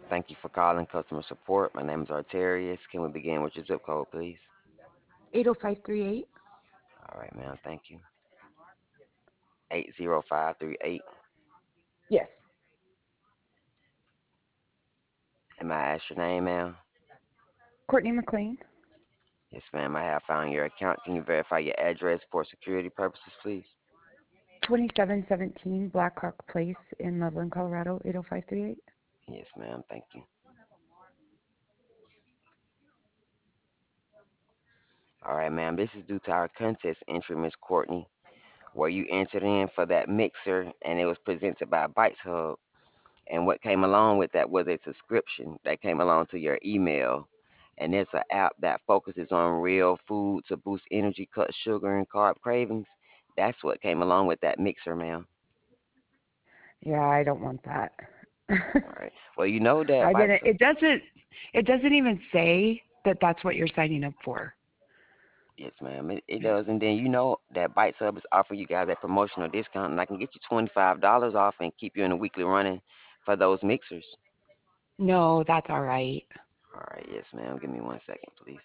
Thank you for calling customer support. My name is Arterius. Can we begin with your zip code, please? 80538. All right, ma'am. Thank you. 80538. Yes. Am I ask your name, ma'am? Courtney McLean, Yes, ma'am. I have found your account. Can you verify your address for security purposes, please? 2717 Blackhawk Place in Loveland, Colorado, 80538. Yes, ma'am. Thank you. All right, ma'am. This is due to our contest entry, Miss Courtney, where you entered in for that mixer and it was presented by Bites Hub. And what came along with that was a subscription that came along to your email. And it's an app that focuses on real food to boost energy, cut sugar and carb cravings. That's what came along with that mixer, ma'am. Yeah, I don't want that. All right. Well, you know that I Bites. didn't. It doesn't even say that that's what you're signing up for. Yes, ma'am. It does. And then you know that Bites Hub is offering you guys that promotional discount, and I can get you $25 off and keep you in the weekly running for those mixers. No, that's all right. All right. Yes, ma'am. Give me 1 second, please.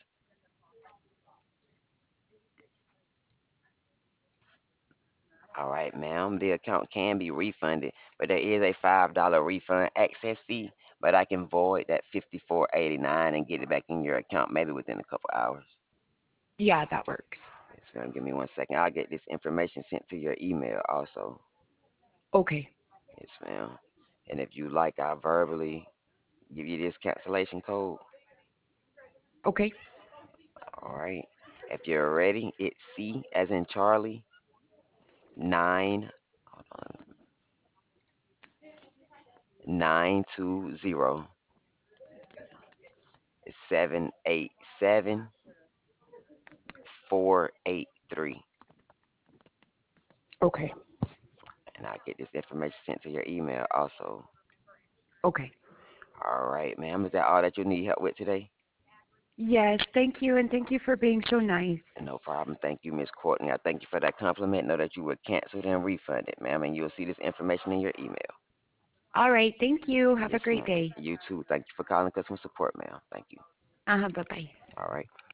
All right, ma'am. The account can be refunded, but there is a $5 refund access fee. But I can void that 54.89 and get it back in your account maybe within a couple hours. Yeah, that works. Yes, ma'am. Give me 1 second. I'll get this information sent to your email also. Okay. Yes, ma'am. And if you like, I'll verbally give you this cancellation code. Okay. All right. If you're ready, it's C as in Charlie, 9, hold on, 920 787 483. Okay. And I'll get this information sent to your email also. Okay. All right, ma'am. Is that all that you need help with today? Yes, thank you, and thank you for being so nice. No problem. Thank you, Miss Courtney. I thank you for that compliment. Know that you were canceled and refunded, ma'am, and you'll see this information in your email. All right. Thank you. Have a Yes, great ma'am. day. You too. Thank you for calling customer support, ma'am. Thank you. Bye bye. All right.